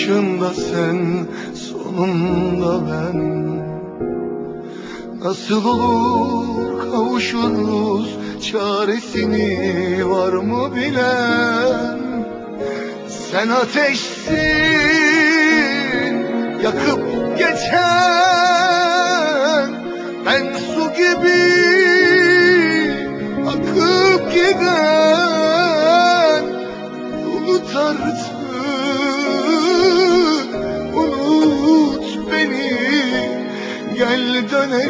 başında sen, sonunda ben. Nasıl olur kavuşuruz, çaresini var mı bilen? Sen ateşsin, yakıp geçen, ben su gibi akıp giden. Unut artık, unut beni, gel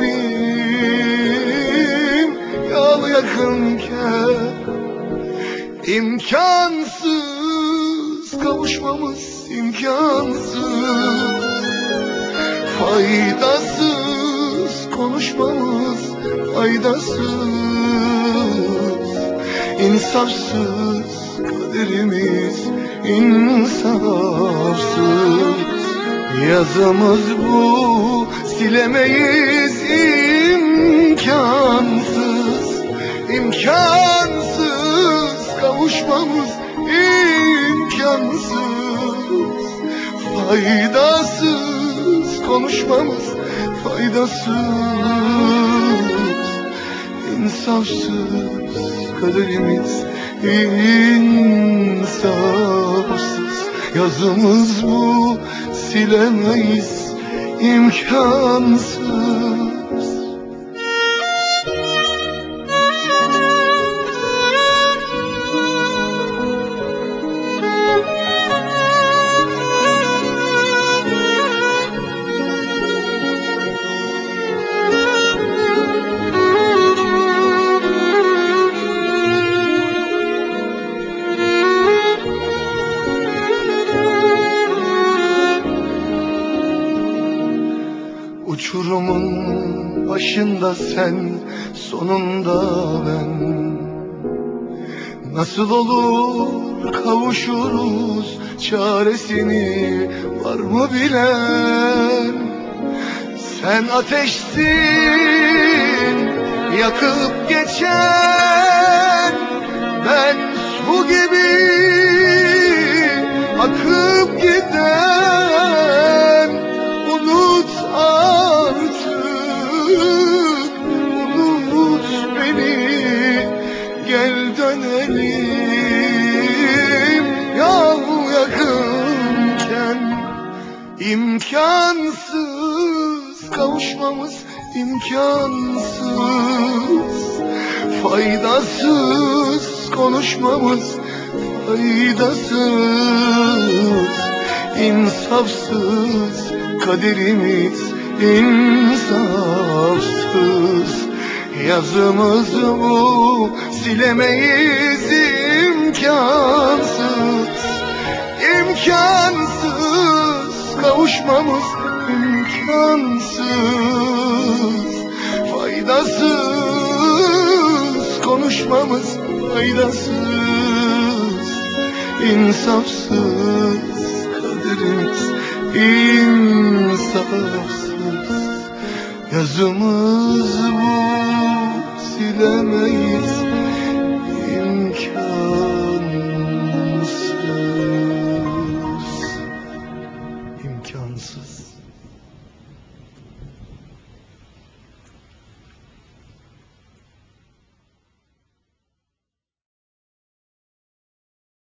dönelim yol yakınken. İmkansız kavuşmamız, imkansız. Faydasız konuşmamız, faydasız. İnsafsız kaderimiz, insafsız. Yazımız bu, silemeyiz, imkansız. İmkansız kavuşmamız, imkansız. Faydasız konuşmamız, faydasız. İnsafsız kaderimiz, insafsız. Yazımız bu, silemeyiz, imkansız. Uçurumun başında sen, sonunda ben. Nasıl olur kavuşuruz, çaresini var mı bilen? Sen ateşsin, yakıp geçen, ben su gibi akıp giden. Unut artık, unut beni, gel dönelim yol yakınken. İmkansız kavuşmamız, imkansız. Faydasız konuşmamız, faydasız. İnsafsız kaderimiz, insafsız. Yazımız bu, silemeyiz, imkansız. İmkansız kavuşmamız, imkansız. Faydasız konuşmamız, faydasız. İnsafsız kaderimiz, insafsız. Yazımız bu, silemeyiz, imkansız. İmkansız.